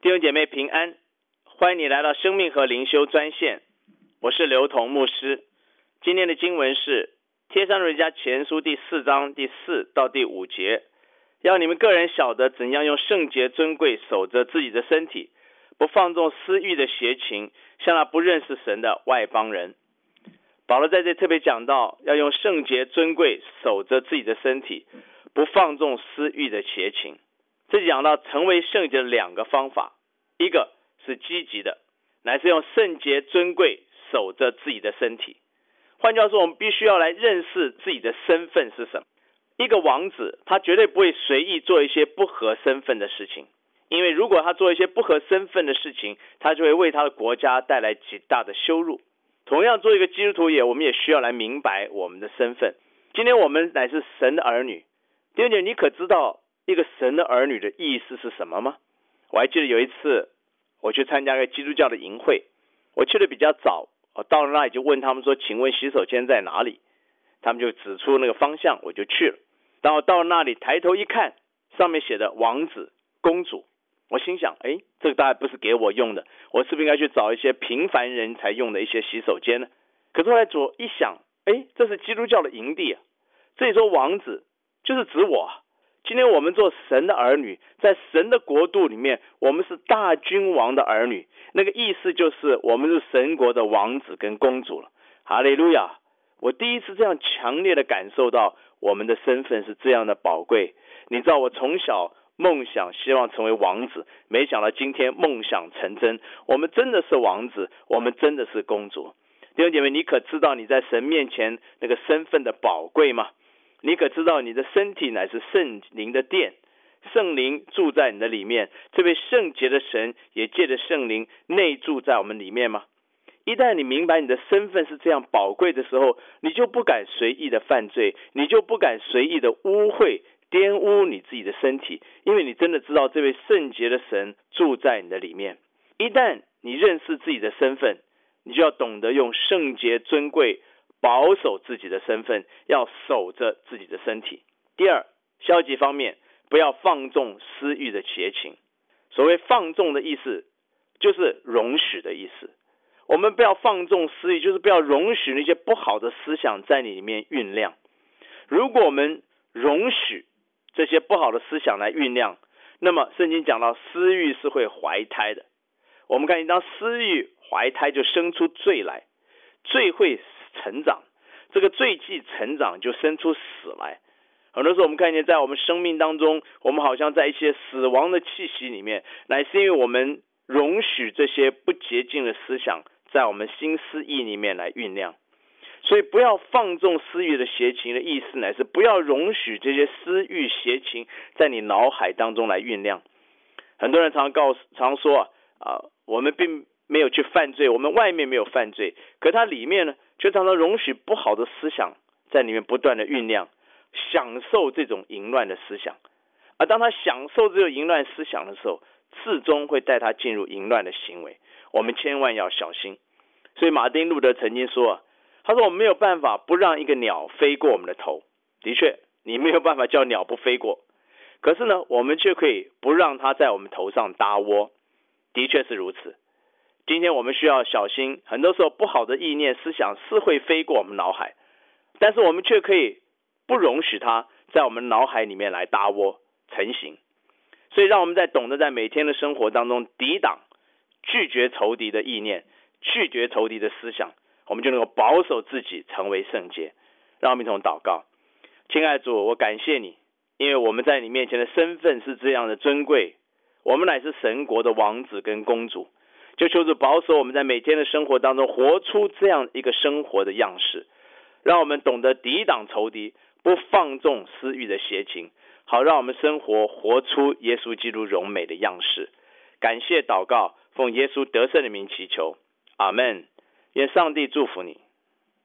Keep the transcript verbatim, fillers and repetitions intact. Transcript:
弟兄姐妹平安，欢迎你来到生命和灵修专线，我是刘同牧师。今天的经文是帖撒罗尼迦前书第四章第四到第五节，要你们个人晓得怎样用圣洁尊贵守着自己的身体，不放纵私欲的邪情，像那不认识神的外邦人。保罗在这特别讲到，要用圣洁尊贵守着自己的身体，不放纵私欲的邪情。这讲到成为圣洁的两个方法，一个是积极的，乃是用圣洁尊贵守着自己的身体。换句话说，我们必须要来认识自己的身份是什么。一个王子，他绝对不会随意做一些不合身份的事情，因为如果他做一些不合身份的事情，他就会为他的国家带来极大的羞辱。同样，做一个基督徒也，我们也需要来明白我们的身份。今天我们乃是神的儿女，弟兄姐妹，你可知道一个神的儿女的意思是什么吗？我还记得有一次我去参加一个基督教的营会，我去的比较早，我到了那里就问他们说，请问洗手间在哪里？他们就指出那个方向，我就去了。当我到了那里，抬头一看，上面写的王子公主，我心想，哎，这个大概不是给我用的，我是不是应该去找一些平凡人才用的一些洗手间呢？可是后来左一想，哎，这是基督教的营地啊，这里说王子就是指我啊。今天我们做神的儿女，在神的国度里面，我们是大君王的儿女，那个意思就是我们是神国的王子跟公主了。哈利路亚！我第一次这样强烈的感受到我们的身份是这样的宝贵。你知道我从小梦想希望成为王子，没想到今天梦想成真，我们真的是王子，我们真的是公主。弟兄姐妹，你可知道你在神面前那个身份的宝贵吗？你可知道你的身体乃是圣灵的殿，圣灵住在你的里面，这位圣洁的神也借着圣灵内住在我们里面吗？一旦你明白你的身份是这样宝贵的时候，你就不敢随意的犯罪，你就不敢随意的污秽玷污你自己的身体，因为你真的知道这位圣洁的神住在你的里面。一旦你认识自己的身份，你就要懂得用圣洁尊贵保守自己的身份，要守着自己的身体。第二，消极方面，不要放纵私欲的邪情。所谓放纵的意思，就是容许的意思。我们不要放纵私欲，就是不要容许那些不好的思想在你里面酝酿。如果我们容许这些不好的思想来酝酿，那么圣经讲到私欲是会怀胎的。我们看，当私欲怀胎，就生出罪来，罪会成长，这个罪既成长，就生出死来。很多时候我们看见在我们生命当中，我们好像在一些死亡的气息里面，乃是因为我们容许这些不洁净的思想在我们心思意里面来酝酿。所以不要放纵私欲的邪情的意思，乃是不要容许这些私欲邪情在你脑海当中来酝酿。很多人常常告诉常说啊、呃，我们并没有去犯罪，我们外面没有犯罪，可它里面呢，却常常容许不好的思想在里面不断的酝酿，享受这种淫乱的思想。而当他享受这种淫乱思想的时候，最终会带他进入淫乱的行为。我们千万要小心。所以马丁路德曾经说，他说我们没有办法不让一个鸟飞过我们的头。的确，你没有办法叫鸟不飞过，可是呢，我们却可以不让它在我们头上搭窝。的确是如此。今天我们需要小心，很多时候不好的意念思想是会飞过我们脑海，但是我们却可以不容许它在我们脑海里面来搭窝成型。所以让我们在懂得在每天的生活当中抵挡拒绝仇敌的意念，拒绝仇敌的思想，我们就能够保守自己成为圣洁。让我们一同祷告。亲爱的主，我感谢你，因为我们在你面前的身份是这样的尊贵，我们乃是神国的王子跟公主，就求主保守我们在每天的生活当中活出这样一个生活的样式，让我们懂得抵挡仇敌，不放纵私欲的邪情，好让我们生活活出耶稣基督荣美的样式。感谢祷告，奉耶稣得胜的名祈求，阿们。愿上帝祝福你。